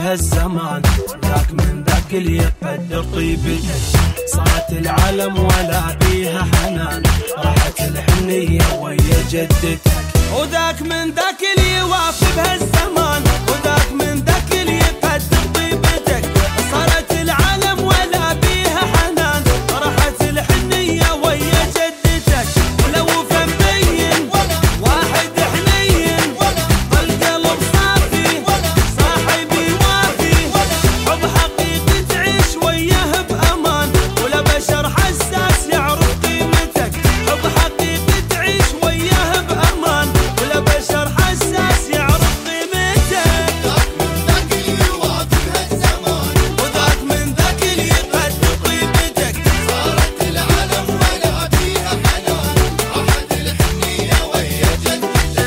بهالزمان، ذاك من ذاك اللي يقدر طيبتك. صارت العالم ولا بيها حنان، راحت الحنية ويا جدتك. وذاك من ذاك اللي يوافي بهالزمان، وذاك من ذاك اللي يقدر طيبتك. صارت العالم ولا بيها حنان، راحت الحنية ويا جدتك. ولو فمبين واحد حنين، القلب صافي صاحبي وافي. حب حقيقي تعيش وياه بأمان، ولا بشر حساس يعرف قيمتك. حب حقيقي تعيش وياه بأمان، ولا بشر حساس يعرف قيمتك. ذاك من ذاك اللي يوافي بهالزمان، وذاك من ذاك اللي يقدر طيبتك. صارت العالم ولا بيها حنان، راحت الحنية ويا جدتك.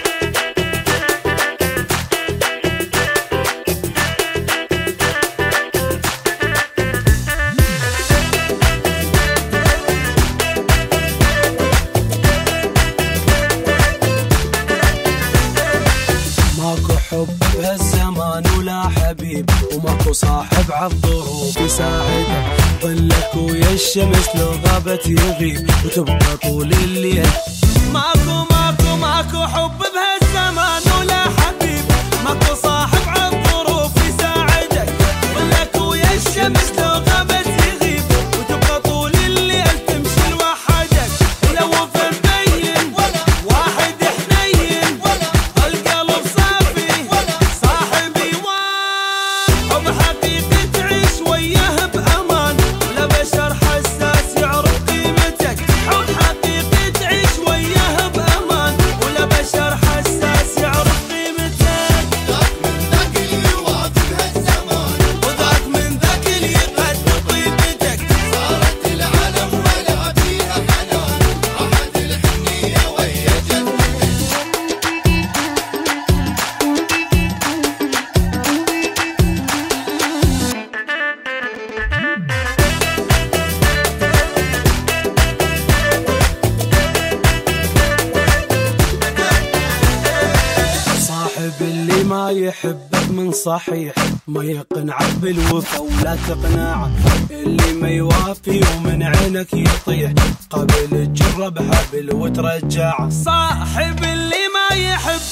ماكو حب بهالزمان ولا حبيب، وماكو صاحب عالظروف يساعدك. ظلك ويا الشمس لو غابت يغيب، وتبقى طول الليل. ماكو حب بهالزمان ولا حبيب، ماكو صاحب عالظروف يساعدك. ظلك ويا الشمس لو غابت يغيب، وتبقى طول الليل تمشي لوحدك. ولو فمبين واحد حنين، القلب صافي صاحبي وافي. حب حقيقي تعيش وياه بأمان، ولا بشر حساس يعرف قيمتك. حب حقيقي تعيش وياه بأمان، ولا بشر حساس يعرف قيمتك. ذاك من ذاك اللي يوافي بهالزمان، وذاك من ذاك اللي يقدر طيبتك. صارت العالم ولا بيها حنان، راحت الحنية ويا جدتك. صاحب اللي ما يحبك من صحيح، ما يقنعك بالوفا ولا تقنعه. اللي ما يوافي ومن عينك يطيح، قبل تجرب حبل وترجعه. صاحب اللي ما يحب